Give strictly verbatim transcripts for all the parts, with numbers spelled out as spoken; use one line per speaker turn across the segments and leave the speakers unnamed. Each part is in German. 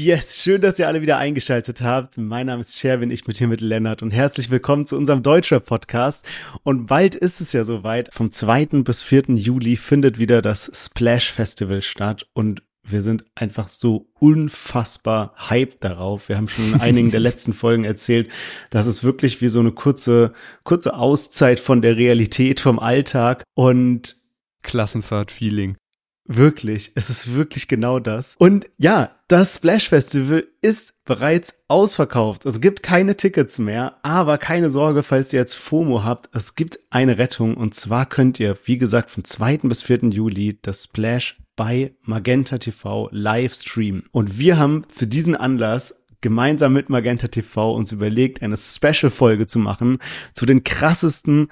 Yes, schön, dass ihr alle wieder eingeschaltet habt. Mein Name ist Sherwin, ich bin hier mit Lennart und herzlich willkommen zu unserem Deutschrap-Podcast. Und bald ist es ja soweit. Vom zweiten bis vierten Juli findet wieder das Splash Festival statt und wir sind einfach so unfassbar hyped darauf. Wir haben schon in einigen der letzten Folgen erzählt, dass es wirklich wie so eine kurze, kurze Auszeit von der Realität, vom Alltag und
Klassenfahrt-Feeling.
Wirklich, es ist wirklich genau das. Und ja, das Splash Festival ist bereits ausverkauft. Es gibt keine Tickets mehr, aber keine Sorge, falls ihr jetzt FOMO habt. Es gibt eine Rettung und zwar könnt ihr, wie gesagt, vom zweiten bis vierten Juli das Splash bei Magenta T V live streamen. Und wir haben für diesen Anlass gemeinsam mit Magenta T V uns überlegt, eine Special-Folge zu machen zu den krassesten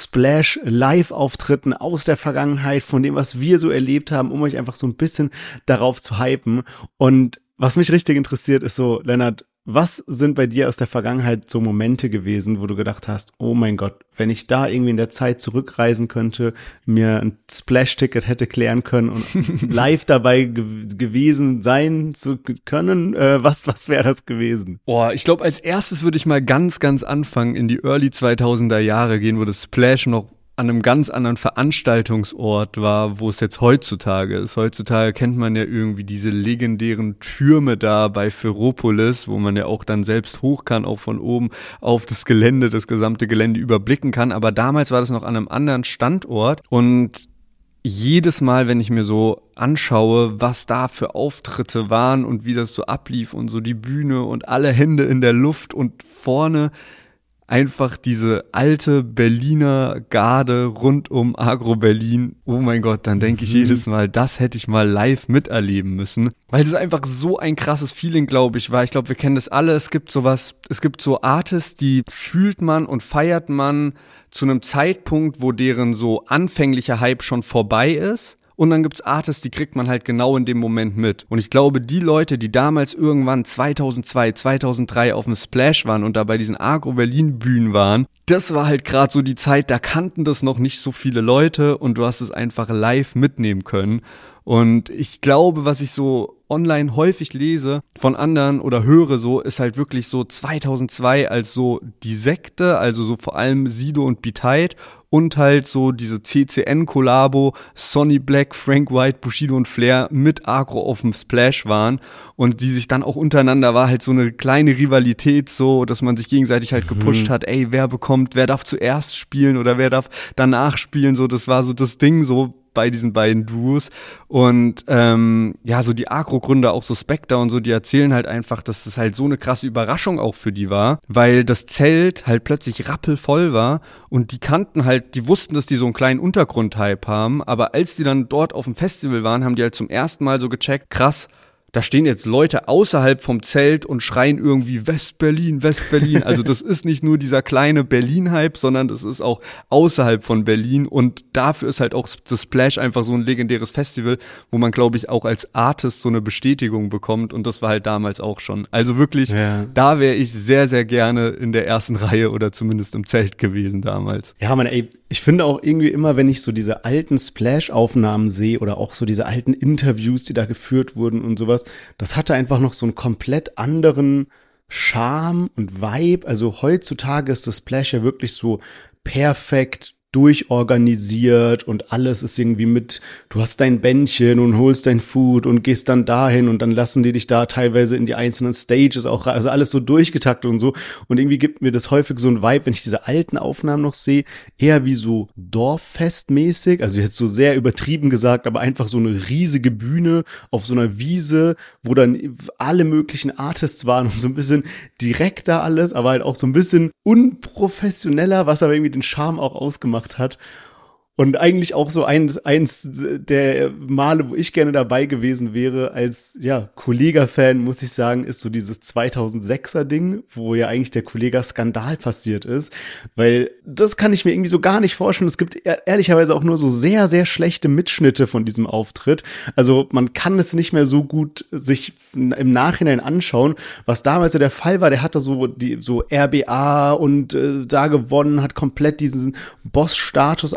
Splash-Live-Auftritten aus der Vergangenheit, von dem, was wir so erlebt haben, um euch einfach so ein bisschen darauf zu hypen. Und was mich richtig interessiert, ist so, Lennart, was sind bei dir aus der Vergangenheit so Momente gewesen, wo du gedacht hast, oh mein Gott, wenn ich da irgendwie in der Zeit zurückreisen könnte, mir ein Splash-Ticket hätte klären können und live dabei ge- gewesen sein zu können, äh, was was wäre das gewesen?
Boah, ich glaube, als erstes würde ich mal ganz, ganz anfangen, in die Early zweitausender Jahre gehen, wo das Splash noch an einem ganz anderen Veranstaltungsort war, wo es jetzt heutzutage ist. Heutzutage kennt man ja irgendwie diese legendären Türme da bei Ferropolis, wo man ja auch dann selbst hoch kann, auch von oben auf das Gelände, das gesamte Gelände überblicken kann. Aber damals war das noch an einem anderen Standort und jedes Mal, wenn ich mir so anschaue, was da für Auftritte waren und wie das so ablief und so die Bühne und alle Hände in der Luft und vorne einfach diese alte Berliner Garde rund um Agro-Berlin. Oh mein Gott, dann denke ich mhm. jedes Mal, das hätte ich mal live miterleben müssen. Weil das einfach so ein krasses Feeling, glaube ich, war. Ich glaube, wir kennen das alle. Es gibt sowas, es gibt so Artists, die fühlt man und feiert man zu einem Zeitpunkt, wo deren so anfänglicher Hype schon vorbei ist. Und dann gibt's Artists, die kriegt man halt genau in dem Moment mit. Und ich glaube, die Leute, die damals irgendwann zweitausendzwei, zweitausenddrei auf dem Splash waren und da bei diesen Agro-Berlin-Bühnen waren, das war halt gerade so die Zeit, da kannten das noch nicht so viele Leute und du hast es einfach live mitnehmen können. Und ich glaube, was ich so online häufig lese von anderen oder höre so, ist halt wirklich so zweitausendzwei als so die Sekte, also so vor allem Sido und B-Tight und halt so diese C C N-Kollabo, Sonny Black, Frank White, Bushido und Flair mit Agro auf dem Splash waren und die sich dann auch untereinander war halt so eine kleine Rivalität so, dass man sich gegenseitig halt gepusht mhm. hat, ey, wer bekommt, wer darf zuerst spielen oder wer darf danach spielen, so, das war so das Ding so bei diesen beiden Duos und ähm, ja, so die Agro-Gründer, auch so Spectre und so, die erzählen halt einfach, dass das halt so eine krasse Überraschung auch für die war, weil das Zelt halt plötzlich rappelvoll war und die kannten halt, die wussten, dass die so einen kleinen Untergrund-Hype haben, aber als die dann dort auf dem Festival waren, haben die halt zum ersten Mal so gecheckt, krass, da stehen jetzt Leute außerhalb vom Zelt und schreien irgendwie West-Berlin, West-Berlin. Also das ist nicht nur dieser kleine Berlin-Hype, sondern das ist auch außerhalb von Berlin. Und dafür ist halt auch das Splash einfach so ein legendäres Festival, wo man, glaube ich, auch als Artist so eine Bestätigung bekommt. Und das war halt damals auch schon. Also wirklich, ja. Da wäre ich sehr, sehr gerne in der ersten Reihe oder zumindest im Zelt gewesen damals.
Ja, man, ey, ich finde auch irgendwie immer, wenn ich so diese alten Splash-Aufnahmen sehe oder auch so diese alten Interviews, die da geführt wurden und sowas, das hatte einfach noch so einen komplett anderen Charme und Vibe. Also heutzutage ist das Splash ja wirklich so perfekt durchorganisiert und alles ist irgendwie mit, du hast dein Bändchen und holst dein Food und gehst dann dahin und dann lassen die dich da teilweise in die einzelnen Stages auch, also alles so durchgetaktet und so und irgendwie gibt mir das häufig so ein Vibe, wenn ich diese alten Aufnahmen noch sehe, eher wie so Dorffestmäßig, also jetzt so sehr übertrieben gesagt, aber einfach so eine riesige Bühne auf so einer Wiese, wo dann alle möglichen Artists waren und so ein bisschen direkter alles, aber halt auch so ein bisschen unprofessioneller, was aber irgendwie den Charme auch ausgemacht hat. Und eigentlich auch so eins, eins der Male, wo ich gerne dabei gewesen wäre, als ja Kollega-Fan, muss ich sagen, ist so dieses zweitausendsechser Ding, wo ja eigentlich der Kollega-Skandal passiert ist. Weil das kann ich mir irgendwie so gar nicht vorstellen. Es gibt ehrlicherweise auch nur so sehr, sehr schlechte Mitschnitte von diesem Auftritt. Also man kann es nicht mehr so gut sich im Nachhinein anschauen. Was damals ja der Fall war, der hatte so die so R B A und äh, da gewonnen, hat komplett diesen Boss-Status aufgebaut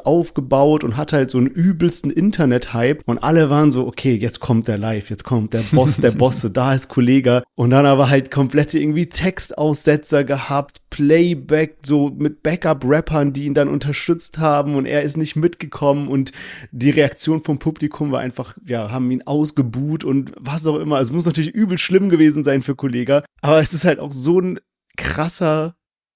aufgebaut und hatte halt so einen übelsten Internet-Hype und alle waren so, okay, jetzt kommt der live, jetzt kommt der Boss der Bosse, da ist Kollegah und dann aber halt komplette irgendwie Textaussetzer gehabt, Playback, so mit Backup-Rappern, die ihn dann unterstützt haben und er ist nicht mitgekommen und die Reaktion vom Publikum war einfach, ja, haben ihn ausgebuht und was auch immer. Es muss natürlich übel schlimm gewesen sein für Kollegah, aber es ist halt auch so ein krasser,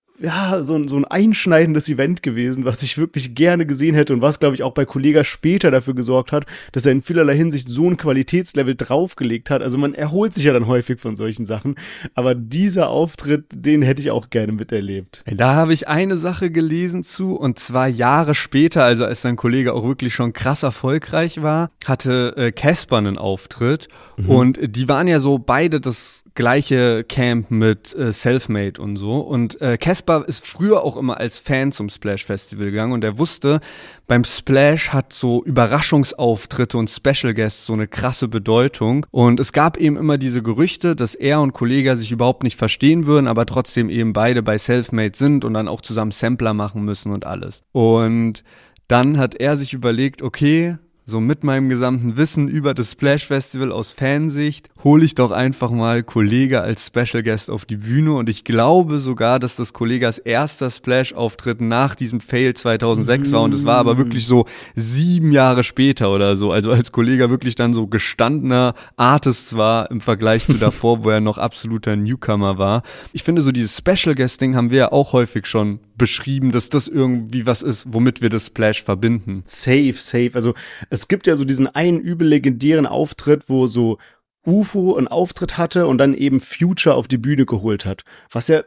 ja, so ein, so ein einschneidendes Event gewesen, was ich wirklich gerne gesehen hätte und was, glaube ich, auch bei Kollegah später dafür gesorgt hat, dass er in vielerlei Hinsicht so ein Qualitätslevel draufgelegt hat. Also man erholt sich ja dann häufig von solchen Sachen, aber dieser Auftritt, den hätte ich auch gerne miterlebt.
Da habe ich eine Sache gelesen zu, und zwar Jahre später, also als dann Kollegah auch wirklich schon krass erfolgreich war, hatte äh, Caspar einen Auftritt mhm. und die waren ja so beide das gleiche Camp mit äh, Selfmade und so. Und äh, Caspar ist früher auch immer als Fan zum Splash Festival gegangen und er wusste, beim Splash hat so Überraschungsauftritte und Special Guests so eine krasse Bedeutung. Und es gab eben immer diese Gerüchte, dass er und Kollegah sich überhaupt nicht verstehen würden, aber trotzdem eben beide bei Selfmade sind und dann auch zusammen Sampler machen müssen und alles. Und dann hat er sich überlegt, okay, so mit meinem gesamten Wissen über das Splash Festival aus Fansicht hole ich doch einfach mal Kollegah als Special Guest auf die Bühne und ich glaube sogar, dass das Kollegahs erster Splash-Auftritt nach diesem Fail zweitausendsechs mm. war und es war aber wirklich so sieben Jahre später oder so, also als Kollegah wirklich dann so gestandener Artist war im Vergleich zu davor, wo er noch absoluter Newcomer war. Ich finde so dieses Special Guest-Ding haben wir ja auch häufig schon beschrieben, dass das irgendwie was ist, womit wir das Splash verbinden.
Safe, safe, also es gibt ja so diesen einen übel legendären Auftritt, wo so U F O einen Auftritt hatte und dann eben Future auf die Bühne geholt hat. Was ja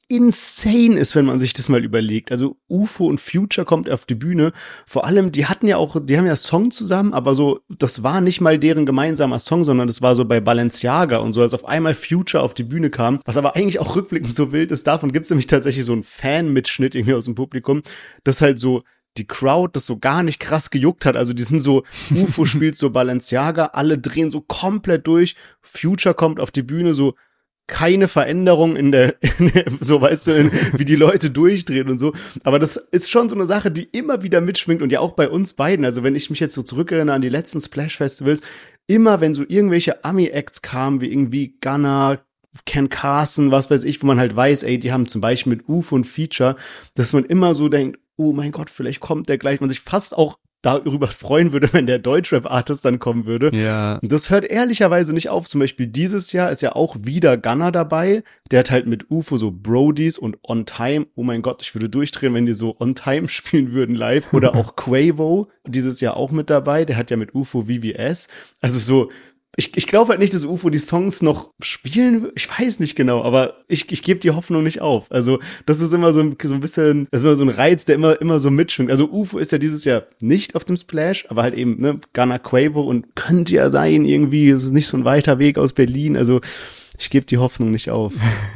insane ist, wenn man sich das mal überlegt. Also U F O und Future kommt auf die Bühne. Vor allem, die hatten ja auch, die haben ja Song zusammen, aber so, das war nicht mal deren gemeinsamer Song, sondern das war so bei Balenciaga und so, als auf einmal Future auf die Bühne kam. Was aber eigentlich auch rückblickend so wild ist, davon gibt es nämlich tatsächlich so einen Fan-Mitschnitt irgendwie aus dem Publikum, das halt so die Crowd das so gar nicht krass gejuckt hat. Also die sind so, U F O spielt so Balenciaga, alle drehen so komplett durch, Future kommt auf die Bühne, so keine Veränderung in der, in der so weißt du, in, wie die Leute durchdrehen und so. Aber das ist schon so eine Sache, die immer wieder mitschwingt und ja auch bei uns beiden. Also wenn ich mich jetzt so zurückerinnere an die letzten Splash-Festivals, immer wenn so irgendwelche Ami-Acts kamen, wie irgendwie Gunna, Ken Carson, was weiß ich, wo man halt weiß, ey, die haben zum Beispiel mit U F O und Feature, dass man immer so denkt, oh mein Gott, vielleicht kommt der gleich, man sich fast auch darüber freuen würde, wenn der Deutschrap-Artist dann kommen würde.
Ja.
Und das hört ehrlicherweise nicht auf. Zum Beispiel dieses Jahr ist ja auch wieder Gunna dabei. Der hat halt mit U F O so Brodies und On Time. Oh mein Gott, ich würde durchdrehen, wenn die so On Time spielen würden live. Oder auch Quavo, dieses Jahr auch mit dabei. Der hat ja mit U F O V V S. Also so, Ich, ich glaube halt nicht, dass U F O die Songs noch spielen wird. Ich weiß nicht genau, aber ich, ich gebe die Hoffnung nicht auf. Also das ist immer so ein, so ein bisschen, das ist immer so ein Reiz, der immer, immer so mitschwingt. Also U F O ist ja dieses Jahr nicht auf dem Splash, aber halt eben, ne, Gunna, Quavo und könnte ja sein irgendwie, es ist nicht so ein weiter Weg aus Berlin. Also ich gebe die Hoffnung nicht auf.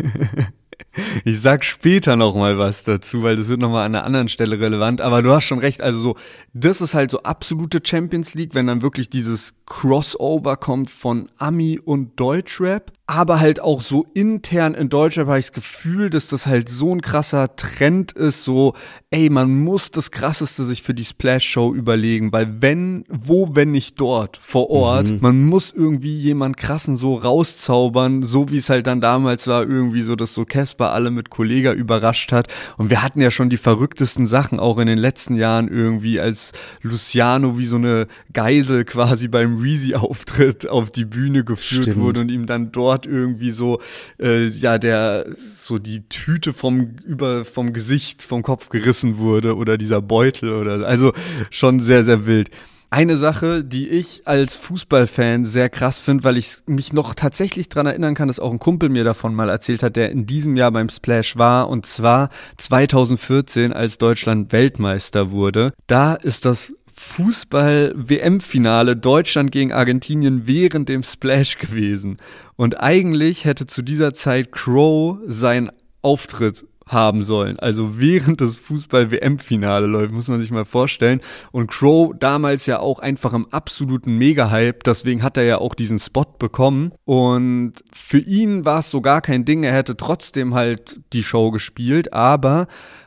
Ich sag später noch mal was dazu, weil das wird noch mal an einer anderen Stelle relevant. Aber du hast schon recht, also so, das ist halt so absolute Champions League, wenn dann wirklich dieses Crossover kommt von Ami und Deutschrap. Aber halt auch so intern in Deutschrap habe ich das Gefühl, dass das halt so ein krasser Trend ist, so, ey, man muss das Krasseste sich für die Splash-Show überlegen, weil wenn, wo, wenn nicht dort, vor Ort, mhm. man muss irgendwie jemand krassen so rauszaubern, so wie es halt dann damals war, irgendwie so, dass so Caspar alle mit Kollegah überrascht hat. Und wir hatten ja schon die verrücktesten Sachen auch in den letzten Jahren irgendwie, als Luciano wie so eine Geisel quasi beim Reezy-Auftritt auf die Bühne geführt
Stimmt.
wurde und ihm dann dort irgendwie so, äh, ja, der, so die Tüte vom, über, vom Gesicht, vom Kopf gerissen wurde oder dieser Beutel oder, also schon sehr, sehr wild. Eine Sache, die ich als Fußballfan sehr krass finde, weil ich mich noch tatsächlich dran erinnern kann, dass auch ein Kumpel mir davon mal erzählt hat, der in diesem Jahr beim Splash war, und zwar zweitausendvierzehn, als Deutschland Weltmeister wurde. Da ist das Fußball-W M-Finale Deutschland gegen Argentinien während dem Splash gewesen. Und eigentlich hätte zu dieser Zeit Crow seinen Auftritt haben sollen. Also während das Fußball-W M-Finale läuft, muss man sich mal vorstellen. Und Crow damals ja auch einfach im absoluten Mega-Hype, deswegen hat er ja auch diesen Spot bekommen. Und für ihn war es so gar kein Ding, er hätte trotzdem halt die Show gespielt, aber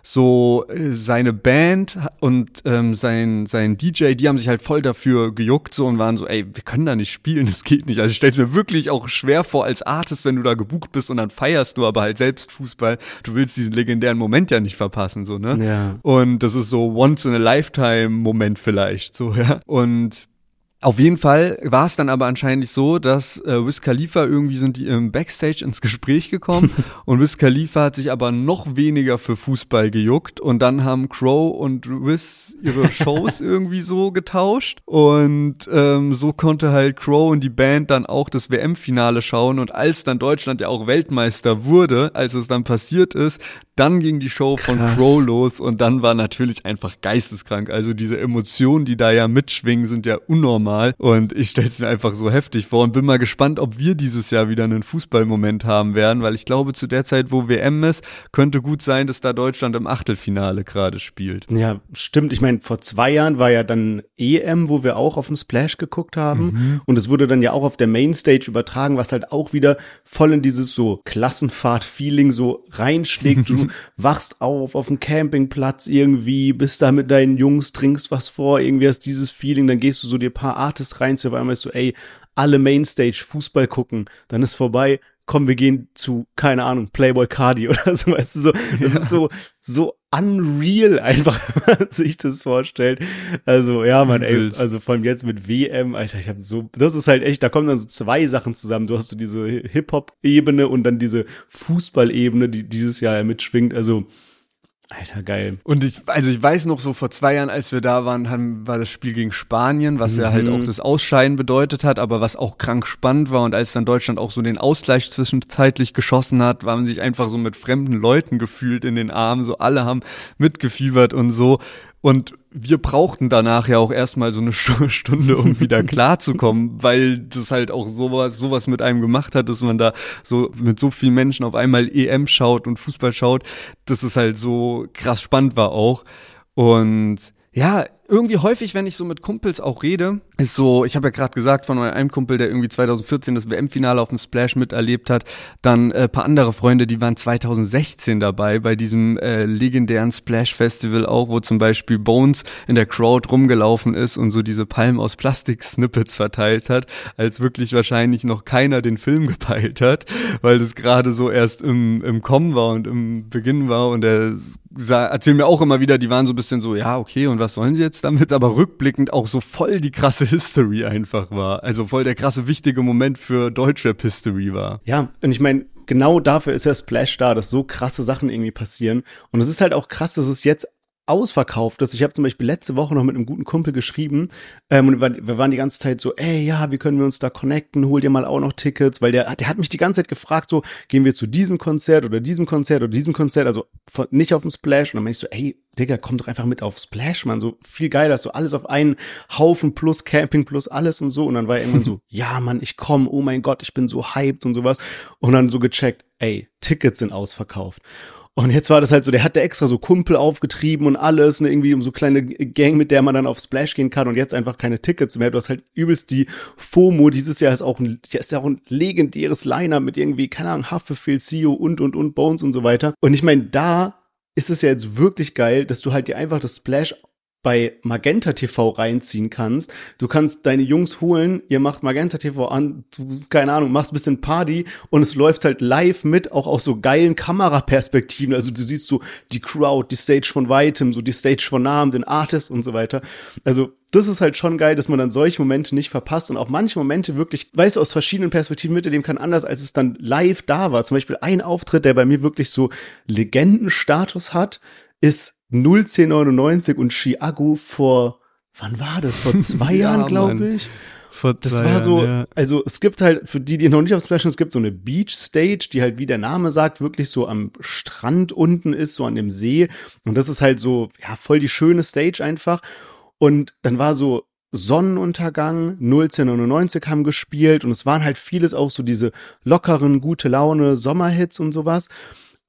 so äh, seine Band und ähm, sein sein D J, die haben sich halt voll dafür gejuckt so und waren so, ey, wir können da nicht spielen, das geht nicht. Also ich stell's mir wirklich auch schwer vor als Artist, wenn du da gebucht bist und dann feierst du aber halt selbst Fußball. Du willst diesen legendären Moment ja nicht verpassen, so, ne?
Ja.
Und das ist so once in a lifetime Moment vielleicht, so, ja. Und auf jeden Fall war es dann aber anscheinend so, dass äh, Wiz Khalifa, irgendwie sind die im Backstage ins Gespräch gekommen und Wiz Khalifa hat sich aber noch weniger für Fußball gejuckt und dann haben Crow und Wiz ihre Shows irgendwie so getauscht und ähm, so konnte halt Crow und die Band dann auch das W M-Finale schauen und als dann Deutschland ja auch Weltmeister wurde, als es dann passiert ist, dann ging die Show von
Krass.
Crow los und dann war natürlich einfach geisteskrank. Also diese Emotionen, die da ja mitschwingen, sind ja unnormal und ich stell's mir einfach so heftig vor und bin mal gespannt, ob wir dieses Jahr wieder einen Fußballmoment haben werden, weil ich glaube, zu der Zeit, wo W M ist, könnte gut sein, dass da Deutschland im Achtelfinale gerade spielt.
Ja, stimmt. Ich meine, vor zwei Jahren war ja dann E M, wo wir auch auf dem Splash geguckt haben mhm. und es wurde dann ja auch auf der Mainstage übertragen, was halt auch wieder voll in dieses so Klassenfahrt-Feeling so reinschlägt. Du wachst auf auf dem Campingplatz irgendwie, bist da mit deinen Jungs, trinkst was vor, irgendwie hast dieses Feeling, dann gehst du so dir ein paar Artists rein, auf einmal ist so, ey, alle Mainstage Fußball gucken, dann ist vorbei, komm, wir gehen zu, keine Ahnung, Playboy Cardi oder so, weißt du, so, das ja. ist so, so unreal einfach, wenn man sich das vorstellt. Also, ja, man, ey, also vor allem jetzt mit W M, Alter, ich habe so, das ist halt echt, da kommen dann so zwei Sachen zusammen. Du hast so diese Hip-Hop-Ebene und dann diese Fußball-Ebene, die dieses Jahr ja mitschwingt, also, Alter, geil.
Und ich, also ich weiß noch, so vor zwei Jahren, als wir da waren, haben, war das Spiel gegen Spanien, was mhm. ja halt auch das Ausscheiden bedeutet hat, aber was auch krank spannend war. Und als dann Deutschland auch so den Ausgleich zwischenzeitlich geschossen hat, waren sich einfach so mit fremden Leuten gefühlt in den Armen. So alle haben mitgefiebert und so. Und wir brauchten danach ja auch erstmal so eine Stunde, um wieder klarzukommen, weil das halt auch sowas, sowas mit einem gemacht hat, dass man da so mit so vielen Menschen auf einmal E M schaut und Fußball schaut, dass es halt so krass spannend war auch. Und ja, irgendwie häufig, wenn ich so mit Kumpels auch rede, ist so, ich habe ja gerade gesagt von einem Kumpel, der irgendwie zwanzig vierzehn das W M-Finale auf dem Splash miterlebt hat, dann äh, paar andere Freunde, die waren zwanzig sechzehn dabei bei diesem äh, legendären Splash-Festival auch, wo zum Beispiel Bones in der Crowd rumgelaufen ist und so diese Palmen aus Plastik-Snippets verteilt hat, als wirklich wahrscheinlich noch keiner den Film gepeilt hat, weil das gerade so erst im, im Kommen war und im Beginn war und er erzählen mir auch immer wieder, die waren so ein bisschen so, ja, okay, und was sollen sie jetzt damit? Aber rückblickend auch so voll die krasse History einfach war. Also voll der krasse, wichtige Moment für Deutschrap-History war.
Ja, und ich meine, genau dafür ist ja Splash da, dass so krasse Sachen irgendwie passieren. Und es ist halt auch krass, dass es jetzt ausverkauft ist. Ich habe zum Beispiel letzte Woche noch mit einem guten Kumpel geschrieben ähm, und wir waren die ganze Zeit so, ey, ja, wie können wir uns da connecten, hol dir mal auch noch Tickets, weil der, der hat mich die ganze Zeit gefragt, so, gehen wir zu diesem Konzert oder diesem Konzert oder diesem Konzert, also von, nicht auf dem Splash und dann meinte ich so, ey, Digga, komm doch einfach mit auf Splash, Mann, so viel geiler, so alles auf einen Haufen plus Camping plus alles und so und dann war er irgendwann so, ja, Mann, ich komm, oh mein Gott, ich bin so hyped und sowas und dann so gecheckt, ey, Tickets sind ausverkauft. Und jetzt war das halt so, der hatte extra so Kumpel aufgetrieben und alles, ne, irgendwie um so kleine Gang, mit der man dann auf Splash gehen kann und jetzt einfach keine Tickets mehr. Du hast halt übelst die FOMO. Dieses Jahr ist auch ein, ist ja auch ein legendäres Line-Up mit irgendwie, keine Ahnung, Haftbefehl, C E O und, und, und, Bones und so weiter. Und ich meine, da ist es ja jetzt wirklich geil, dass du halt dir einfach das Splash bei Magenta T V reinziehen kannst. Du kannst deine Jungs holen, ihr macht Magenta T V an, du, keine Ahnung, machst ein bisschen Party und es läuft halt live mit, auch aus so geilen Kameraperspektiven. Also du siehst so die Crowd, die Stage von weitem, so die Stage von nahem, den Artist und so weiter. Also das ist halt schon geil, dass man dann solche Momente nicht verpasst und auch manche Momente wirklich, weißt du, aus verschiedenen Perspektiven miterleben kann, anders als es dann live da war. Zum Beispiel ein Auftritt, der bei mir wirklich so Legendenstatus hat, ist null zehn neunundneunzig und Chiago vor, wann war das? Vor zwei ja, Jahren, glaube ich.
Vor
das
zwei
war so,
Jahren, ja.
Also es gibt halt, für die, die noch nicht auf Splash sind, es gibt so eine Beach Stage, die halt, wie der Name sagt, wirklich so am Strand unten ist, so an dem See. Und das ist halt so, ja, voll die schöne Stage einfach. Und dann war so Sonnenuntergang, null zehn neunundneunzig haben gespielt und es waren halt vieles auch so diese lockeren, gute Laune Sommerhits und sowas.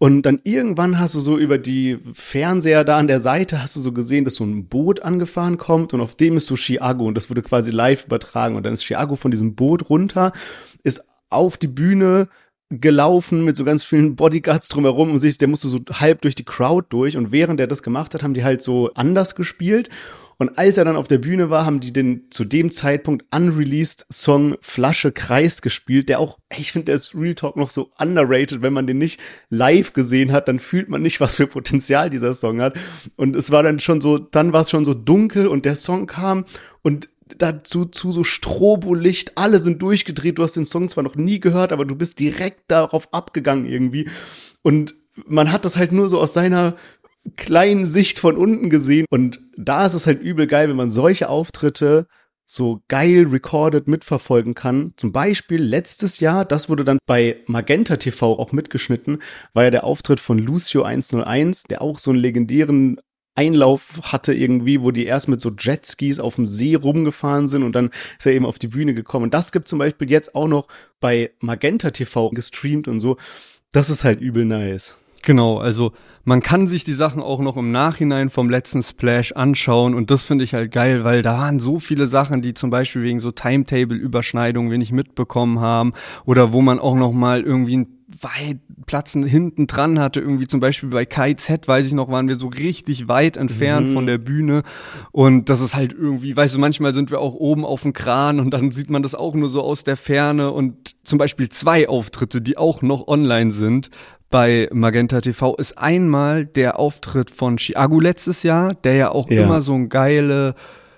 Und dann irgendwann hast du so über die Fernseher da an der Seite, hast du so gesehen, dass so ein Boot angefahren kommt und auf dem ist so Chiago und das wurde quasi live übertragen. Und dann ist Chiago von diesem Boot runter, ist auf die Bühne gelaufen mit so ganz vielen Bodyguards drumherum und sich, der musste so halb durch die Crowd durch und während er das gemacht hat, haben die halt so anders gespielt. Und als er dann auf der Bühne war, haben die den zu dem Zeitpunkt unreleased Song Flasche kreist gespielt, der auch, ich finde, der ist Real Talk noch so underrated, wenn man den nicht live gesehen hat, dann fühlt man nicht, was für Potenzial dieser Song hat. Und es war dann schon so, dann war es schon so dunkel und der Song kam und dazu zu so Strobolicht, alle sind durchgedreht, du hast den Song zwar noch nie gehört, aber du bist direkt darauf abgegangen irgendwie. Und man hat das halt nur so aus seiner kleinen Sicht von unten gesehen und da ist es halt übel geil, wenn man solche Auftritte so geil recorded mitverfolgen kann. Zum Beispiel letztes Jahr, das wurde dann bei Magenta T V auch mitgeschnitten, war ja der Auftritt von Lucio hunderteins, der auch so einen legendären Einlauf hatte irgendwie, wo die erst mit so Jetskis auf dem See rumgefahren sind und dann ist er eben auf die Bühne gekommen. Und das gibt zum Beispiel jetzt auch noch bei Magenta T V gestreamt und so. Das ist halt übel nice.
Genau, also man kann sich die Sachen auch noch im Nachhinein vom letzten Splash anschauen und das finde ich halt geil, weil da waren so viele Sachen, die zum Beispiel wegen so Timetable-Überschneidungen wir nicht mitbekommen haben oder wo man auch noch mal irgendwie einen weit Platz hinten dran hatte, irgendwie zum Beispiel bei K Z, weiß ich noch, waren wir so richtig weit entfernt mhm. von der Bühne und das ist halt irgendwie, weißt du, manchmal sind wir auch oben auf dem Kran und dann sieht man das auch nur so aus der Ferne und zum Beispiel zwei Auftritte, die auch noch online sind, bei Magenta T V ist einmal der Auftritt von Chiago letztes Jahr, der ja auch ja. immer so ein geile,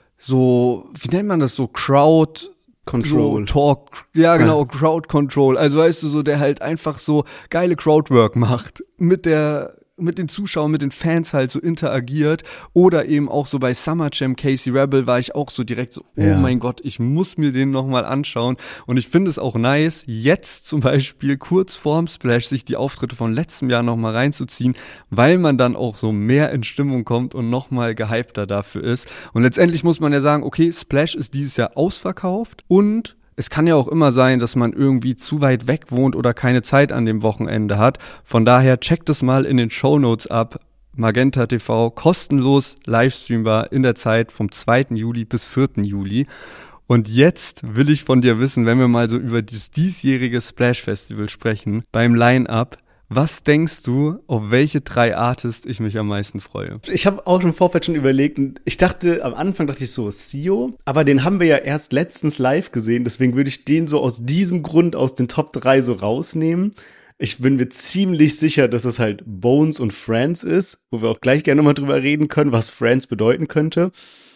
so, wie nennt man das, so Crowd
Control.
So Talk, ja genau, ja. Crowd Control. Also weißt du, so der halt einfach so geile Crowdwork macht mit der mit den Zuschauern, mit den Fans halt so interagiert oder eben auch so bei Summer Jam Casey Rebel war ich auch so direkt so, oh ja. mein Gott, ich muss mir den nochmal anschauen und ich finde es auch nice, jetzt zum Beispiel kurz vorm Splash sich die Auftritte von letztem Jahr nochmal reinzuziehen, weil man dann auch so mehr in Stimmung kommt und nochmal gehypter dafür ist und letztendlich muss man ja sagen, okay, Splash ist dieses Jahr ausverkauft und es kann ja auch immer sein, dass man irgendwie zu weit weg wohnt oder keine Zeit an dem Wochenende hat. Von daher checkt es mal in den Shownotes ab. Magenta T V, kostenlos livestreambar in der Zeit vom zweiten Juli bis vierten Juli. Und jetzt will ich von dir wissen, wenn wir mal so über das diesjährige Splash Festival sprechen, beim Line-Up, was denkst du, auf welche drei Artists ich mich am meisten freue?
Ich habe auch im Vorfeld schon überlegt und ich dachte, am Anfang dachte ich so, Sio, aber den haben wir ja erst letztens live gesehen, deswegen würde ich den so aus diesem Grund aus den Top drei so rausnehmen. Ich bin mir ziemlich sicher, dass es halt Bones und Friends ist, wo wir auch gleich gerne mal drüber reden können, was Friends bedeuten könnte.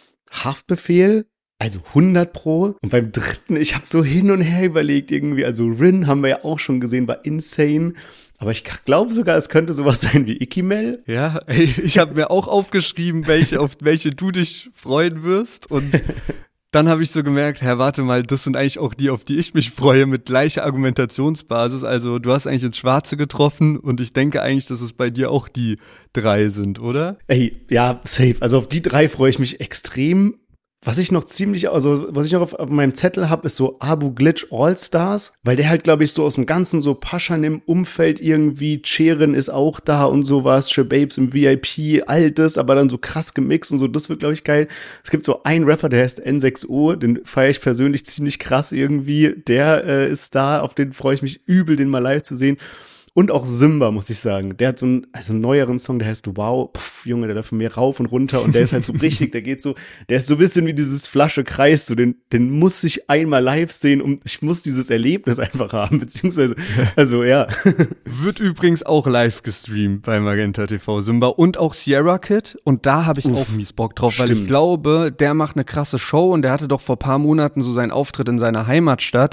Haftbefehl, also hundert Pro. Und beim dritten, ich habe so hin und her überlegt irgendwie, also Rin haben wir ja auch schon gesehen, war insane. Aber ich glaube sogar, es könnte sowas sein wie Ikimel.
Ja, ich habe mir auch aufgeschrieben, welche, auf welche du dich freuen wirst. Und dann habe ich so gemerkt, Herr, warte mal, das sind eigentlich auch die, auf die ich mich freue, mit gleicher Argumentationsbasis. Also du hast eigentlich ins Schwarze getroffen und ich denke eigentlich, dass es bei dir auch die drei sind, oder?
Ey, ja, safe. Also auf die drei freue ich mich extrem. Was ich noch ziemlich, also was ich noch auf, auf meinem Zettel habe, ist so Abu Glitch All-Stars, weil der halt, glaube ich, so aus dem ganzen so Paschanim Umfeld irgendwie, Cherin ist auch da und sowas, Shababes im V I P, all das, aber dann so krass gemixt und so, das wird, glaube ich, geil. Es gibt so einen Rapper, der heißt N sechs O, den feiere ich persönlich ziemlich krass irgendwie, der äh, ist da, auf den freue ich mich übel, den mal live zu sehen. Und auch Simba, muss ich sagen. Der hat so einen, also einen neueren Song, der heißt Wow. Pff, Junge, der läuft von mir rauf und runter und der ist halt so richtig, der geht so, der ist so ein bisschen wie dieses Flasche Kreis, so den, den muss ich einmal live sehen und ich muss dieses Erlebnis einfach haben, beziehungsweise, also ja.
Wird übrigens auch live gestreamt bei Magenta T V, Simba und auch Sierra Kid und da habe ich Uff, auch mies Bock drauf, stimmt. Weil ich glaube, der macht eine krasse Show und der hatte doch vor paar Monaten so seinen Auftritt in seiner Heimatstadt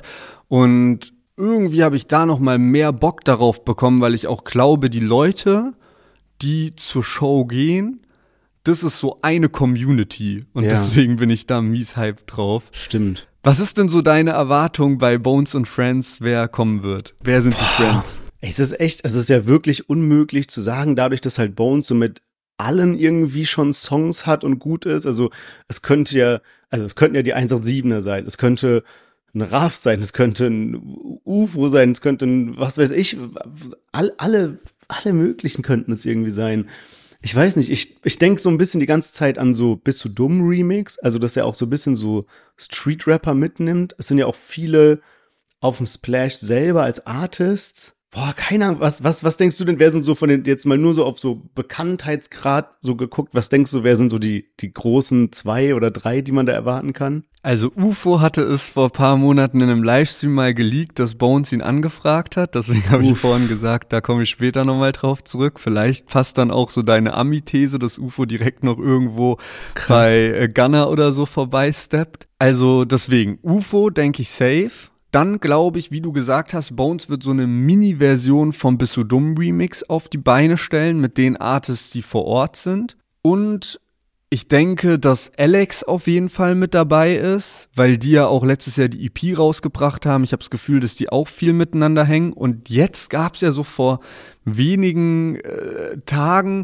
und irgendwie habe ich da noch mal mehr Bock darauf bekommen, weil ich auch glaube, die Leute, die zur Show gehen, das ist so eine Community. Und ja. deswegen bin ich da mies hyped drauf.
Stimmt.
Was ist denn so deine Erwartung bei Bones und Friends, wer kommen wird? Wer sind Boah. die Friends?
Es ist echt, es ist ja wirklich unmöglich zu sagen, dadurch, dass halt Bones so mit allen irgendwie schon Songs hat und gut ist. Also es könnte ja, also es könnten ja die hundertsiebener sein. Es könnte ein Raff sein, es könnte ein U F O sein, es könnte ein, was weiß ich, all, alle alle möglichen könnten es irgendwie sein. Ich weiß nicht, ich, ich denke so ein bisschen die ganze Zeit an so Bist du dumm Remix, also dass er auch so ein bisschen so Street-Rapper mitnimmt. Es sind ja auch viele auf dem Splash selber als Artists. Boah, keine Ahnung, was, was, was denkst du denn, wer sind so von den, jetzt mal nur so auf so Bekanntheitsgrad so geguckt, was denkst du, wer sind so die, die großen zwei oder drei, die man da erwarten kann?
Also U F O hatte es vor ein paar Monaten in einem Livestream mal geleakt, dass Bones ihn angefragt hat. Deswegen habe ich vorhin gesagt, da komme ich später nochmal drauf zurück. Vielleicht passt dann auch so deine Ami-These, dass U F O direkt noch irgendwo Krass. bei äh, Gunna oder so vorbeisteppt. Also deswegen, U F O denke ich safe. Dann glaube ich, wie du gesagt hast, Bones wird so eine Mini-Version vom Bist du dumm Remix auf die Beine stellen mit den Artists, die vor Ort sind. Und ich denke, dass Alex auf jeden Fall mit dabei ist, weil die ja auch letztes Jahr die E P rausgebracht haben. Ich habe das Gefühl, dass die auch viel miteinander hängen. Und jetzt gab es ja so vor wenigen äh, Tagen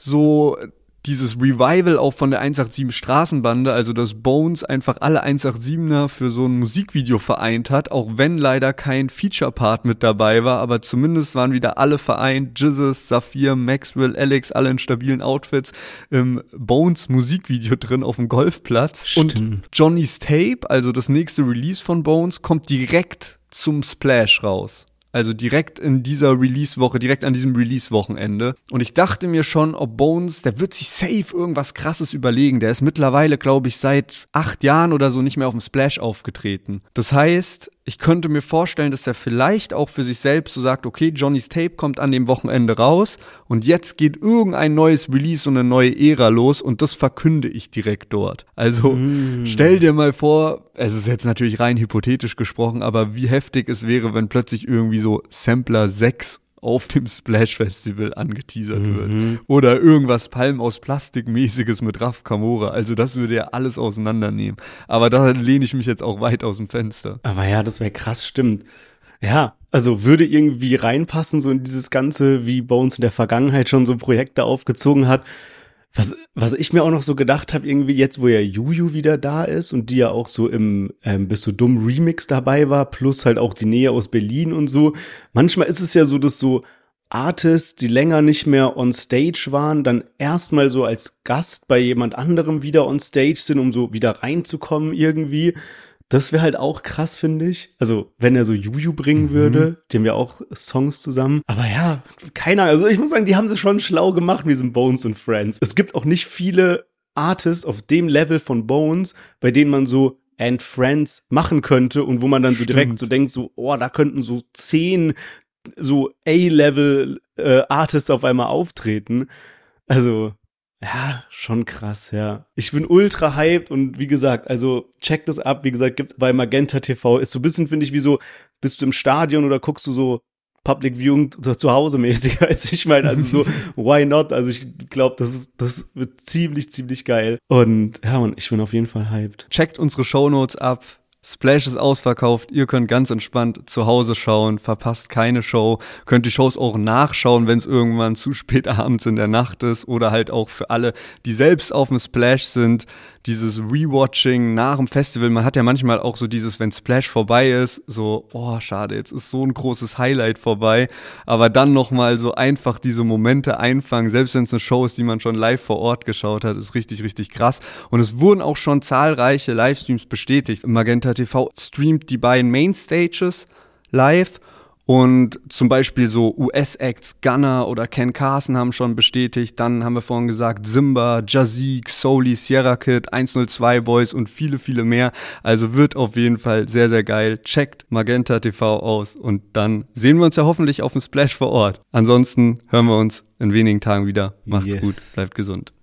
so dieses Revival auch von der eins acht sieben Straßenbande, also dass Bones einfach alle eins acht siebener für so ein Musikvideo vereint hat, auch wenn leider kein Feature-Part mit dabei war, aber zumindest waren wieder alle vereint, Jizzes, Saphir, Maxwell, Alex, alle in stabilen Outfits, im Bones Musikvideo drin auf dem Golfplatz.
Stimmt.
Und Johnny's Tape, also das nächste Release von Bones, kommt direkt zum Splash raus. Also direkt in dieser Release-Woche, direkt an diesem Release-Wochenende. Und ich dachte mir schon, ob Bones, der wird sich safe irgendwas Krasses überlegen. Der ist mittlerweile, glaube ich, seit acht Jahren oder so nicht mehr auf dem Splash aufgetreten. Das heißt, ich könnte mir vorstellen, dass er vielleicht auch für sich selbst so sagt, okay, Johnny's Tape kommt an dem Wochenende raus und jetzt geht irgendein neues Release und eine neue Ära los und das verkünde ich direkt dort. Also mm. stell dir mal vor, es ist jetzt natürlich rein hypothetisch gesprochen, aber wie heftig es wäre, wenn plötzlich irgendwie so Sampler sechs auf dem Splash Festival angeteasert mhm. wird. Oder irgendwas Palm aus Plastikmäßiges mit Raf Kamora. Also das würde ja alles auseinandernehmen. Aber da lehne ich mich jetzt auch weit aus dem Fenster.
Aber ja, das wäre krass, stimmt. Ja, also würde irgendwie reinpassen, so in dieses Ganze, wie Bones in der Vergangenheit schon so Projekte aufgezogen hat. Was, was ich mir auch noch so gedacht habe, irgendwie jetzt, wo ja Juju wieder da ist und die ja auch so im ähm, Bist du dumm Remix dabei war, plus halt auch die Nähe aus Berlin und so. Manchmal ist es ja so, dass so Artists, die länger nicht mehr on stage waren, dann erstmal so als Gast bei jemand anderem wieder on stage sind, um so wieder reinzukommen irgendwie. Das wäre halt auch krass, finde ich. Also, wenn er so Juju bringen mhm. würde, die haben ja auch Songs zusammen. Aber ja, keine Ahnung. Also, ich muss sagen, die haben das schon schlau gemacht, wie sind Bones und Friends. Es gibt auch nicht viele Artists auf dem Level von Bones, bei denen man so and Friends machen könnte und wo man dann so direkt Stimmt. so denkt, so, oh, da könnten so zehn so A-Level äh, Artists auf einmal auftreten. Also, ja, schon krass, ja. Ich bin ultra hyped und wie gesagt, also check das ab. Wie gesagt, gibt's bei Magenta T V. Ist so ein bisschen, finde ich, wie so, bist du im Stadion oder guckst du so Public Viewing zu Hause mäßig, als ich meine, also so, why not? Also ich glaube, das ist, das wird ziemlich, ziemlich geil. Und ja, man, ich bin auf jeden Fall hyped.
Checkt unsere Shownotes ab. Splash ist ausverkauft, ihr könnt ganz entspannt zu Hause schauen, verpasst keine Show, könnt die Shows auch nachschauen, wenn es irgendwann zu spät abends in der Nacht ist oder halt auch für alle, die selbst auf dem Splash sind, dieses Rewatching nach dem Festival, man hat ja manchmal auch so dieses, wenn Splash vorbei ist, so, oh schade, jetzt ist so ein großes Highlight vorbei, aber dann nochmal so einfach diese Momente einfangen, selbst wenn es eine Show ist, die man schon live vor Ort geschaut hat, ist richtig, richtig krass und es wurden auch schon zahlreiche Livestreams bestätigt. Magenta T V streamt die beiden Mainstages live und zum Beispiel so U S-Acts, Gunna oder Ken Carson haben schon bestätigt, dann haben wir vorhin gesagt Simba, Jazik, Souley, Sierra Kid, eins null zwei Boys und viele, viele mehr, also wird auf jeden Fall sehr, sehr geil. Checkt Magenta T V aus und dann sehen wir uns ja hoffentlich auf dem Splash vor Ort. Ansonsten hören wir uns in wenigen Tagen wieder. Macht's yes. gut, bleibt gesund.